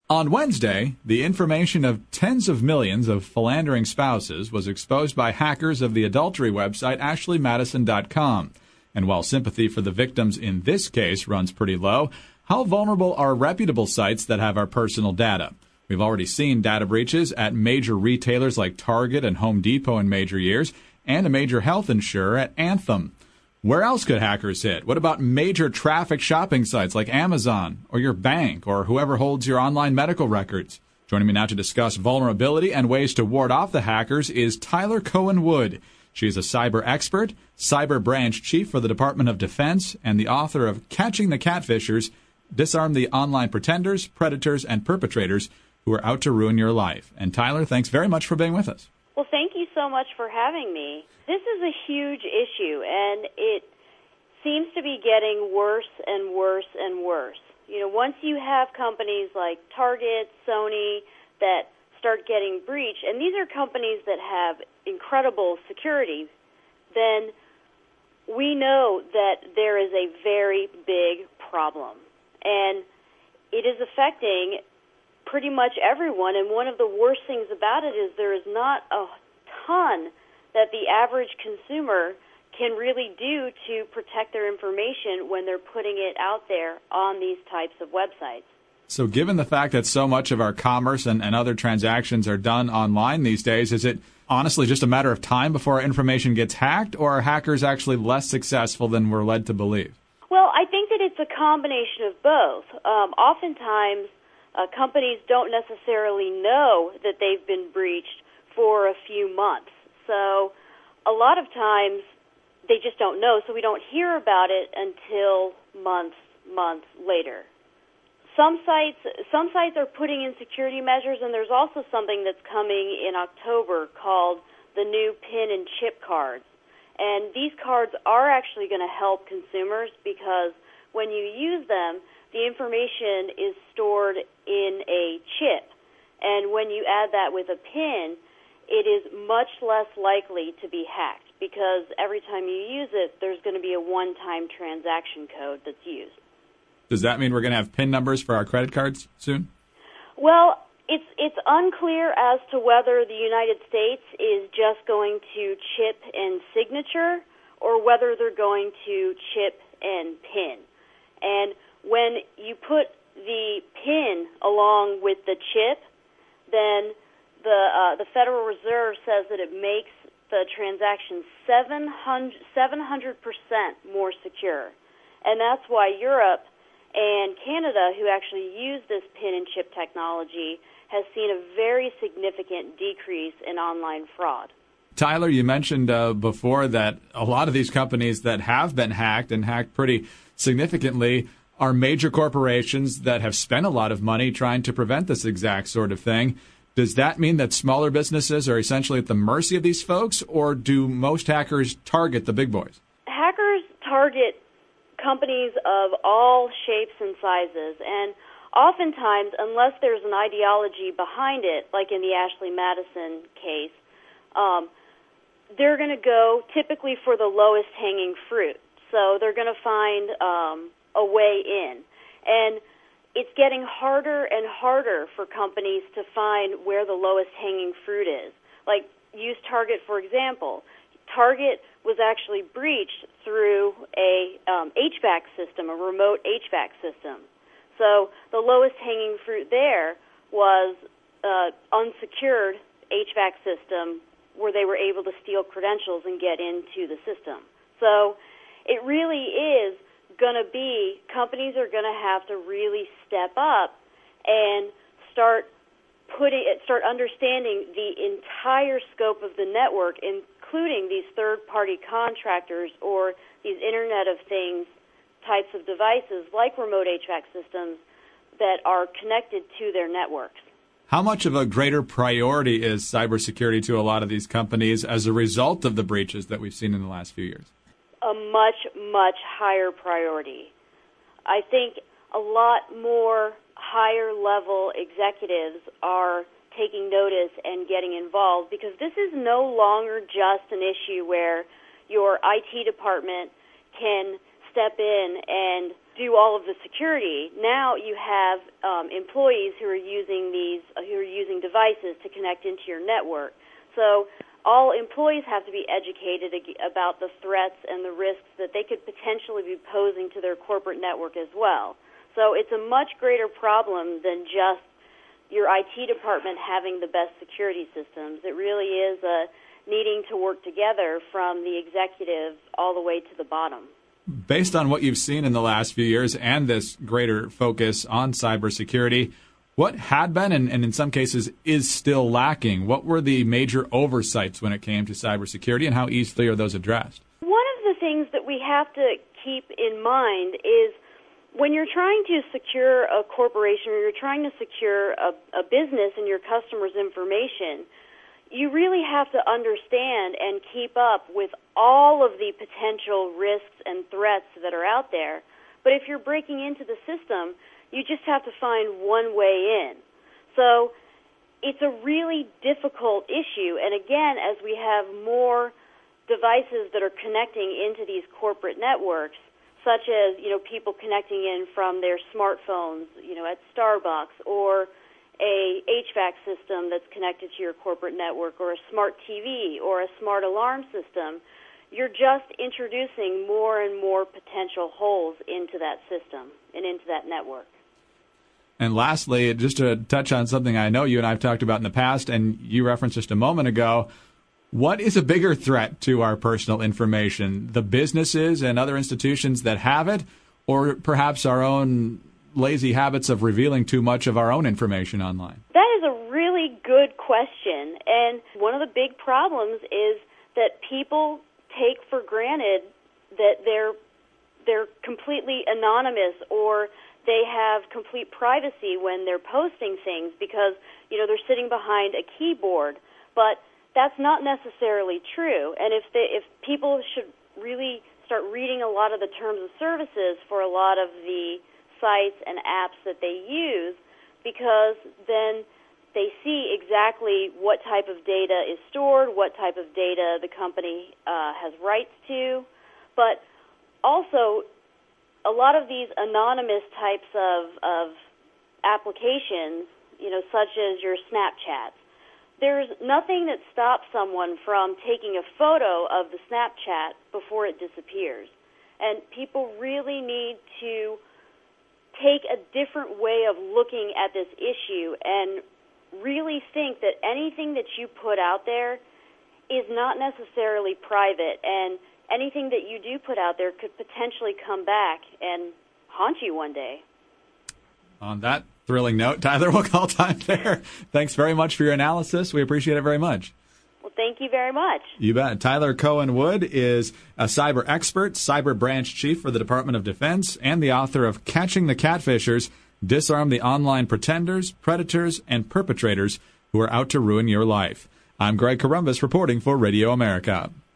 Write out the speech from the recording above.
On Wednesday, the information of tens of millions of philandering spouses was exposed by hackers of the adultery website AshleyMadison.com. And while sympathy for the victims in this case runs pretty low, how vulnerable are reputable sites that have our personal data? We've already seen data breaches at major retailers like Target and Home Depot in major years, and a major health insurer at Anthem. Where else could hackers hit? What about major traffic shopping sites like Amazon or your bank or whoever holds your online medical records? Joining me now to discuss vulnerability and ways to ward off the hackers is Tyler Cohen Wood. She's a cyber expert, cyber branch chief for the Department of Defense, and the author of Catching the Catfishers, Disarm the Online Pretenders, Predators, and Perpetrators who are out to ruin your life. And Tyler, thanks very much for being with us. Well, thank you so much for having me. This is a huge issue, and it seems to be getting worse and worse and worse. You know, once you have companies like Target, Sony, that start getting breached, and these are companies that have incredible security, then we know that there is a very big problem. And it is affecting pretty much everyone, and one of the worst things about it is there is not a ton that the average consumer can really do to protect their information when they're putting it out there on these types of websites. So given the fact that so much of our commerce and other transactions are done online these days, is it honestly just a matter of time before our information gets hacked, or are hackers actually less successful than we're led to believe? Well, I think that it's a combination of both. Oftentimes, companies don't necessarily know that they've been breached for a few months. So a lot of times they just don't know, so we don't hear about it until months later. Some sites are putting in security measures, and there's also something that's coming in October called the new PIN and chip cards. And these cards are actually going to help consumers because when you use them, the information is stored in a chip. And when you add that with a PIN, it is much less likely to be hacked because every time you use it, there's going to be a one-time transaction code that's used. Does that mean we're going to have PIN numbers for our credit cards soon? Well, it's unclear as to whether the United States is just going to chip and signature or whether they're going to chip and PIN. And when you put the PIN along with the chip, then the Federal Reserve says that it makes the transaction 700% more secure. And that's why Europe and Canada, who actually use this PIN and chip technology, has seen a very significant decrease in online fraud. Tyler, you mentioned before that a lot of these companies that have been hacked and hacked pretty significantly are major corporations that have spent a lot of money trying to prevent this exact sort of thing. Does that mean that smaller businesses are essentially at the mercy of these folks, or do most hackers target the big boys? Hackers target companies of all shapes and sizes, and oftentimes, unless there's an ideology behind it, like in the Ashley Madison case, they're going to go typically for the lowest hanging fruit. So they're going to find a way in. And it's getting harder and harder for companies to find where the lowest hanging fruit is. Like, use Target, for example. Target was actually breached through a HVAC system, a remote HVAC system. So the lowest hanging fruit there was unsecured HVAC system where they were able to steal credentials and get into the system. So it really is going to be, companies are going to have to really step up and start understanding the entire scope of the network, including these third-party contractors or these Internet of Things types of devices like remote HVAC systems that are connected to their networks. How much of a greater priority is cybersecurity to a lot of these companies as a result of the breaches that we've seen in the last few years? A much, much higher priority. I think a lot more higher-level executives are taking notice and getting involved because this is no longer just an issue where your IT department can step in and do all of the security. Now you have employees who are using devices to connect into your network. So all employees have to be educated about the threats and the risks that they could potentially be posing to their corporate network as well. So it's a much greater problem than just your IT department having the best security systems. It really is needing to work together from the executive all the way to the bottom. Based on what you've seen in the last few years and this greater focus on cybersecurity, what had been and in some cases is still lacking? What were the major oversights when it came to cybersecurity, and how easily are those addressed? One of the things that we have to keep in mind is when you're trying to secure a corporation or you're trying to secure a business and your customers' information, you really have to understand and keep up with all of the potential risks and threats that are out there. But if you're breaking into the system, you just have to find one way in. So it's a really difficult issue. And again, as we have more devices that are connecting into these corporate networks, such as, people connecting in from their smartphones, at Starbucks, or a HVAC system that's connected to your corporate network, or a smart TV, or a smart alarm system, you're just introducing more and more potential holes into that system and into that network. And lastly, just to touch on something I know you and I have talked about in the past, and you referenced just a moment ago, what is a bigger threat to our personal information? The businesses and other institutions that have it, or perhaps our own lazy habits of revealing too much of our own information online? That is a really good question. And one of the big problems is that people take for granted that they're completely anonymous, or they have complete privacy when they're posting things because, they're sitting behind a keyboard. But that's not necessarily true. And if people should really start reading a lot of the terms of services for a lot of the sites and apps that they use, because then they see exactly what type of data is stored, what type of data the company has rights to. But also, a lot of these anonymous types of applications, such as your Snapchats, there's nothing that stops someone from taking a photo of the Snapchat before it disappears. And people really need to take a different way of looking at this issue and really think that anything that you put out there is not necessarily private, and anything that you do put out there could potentially come back and haunt you one day. On that thrilling note, Tyler, we'll call time there. Thanks very much for your analysis. We appreciate it very much. Well, thank you very much. You bet. Tyler Cohen-Wood is a cyber expert, cyber branch chief for the Department of Defense, and the author of Catching the Catfishers, Disarm the Online Pretenders, Predators, and Perpetrators Who Are Out to Ruin Your Life. I'm Greg Corombos reporting for Radio America.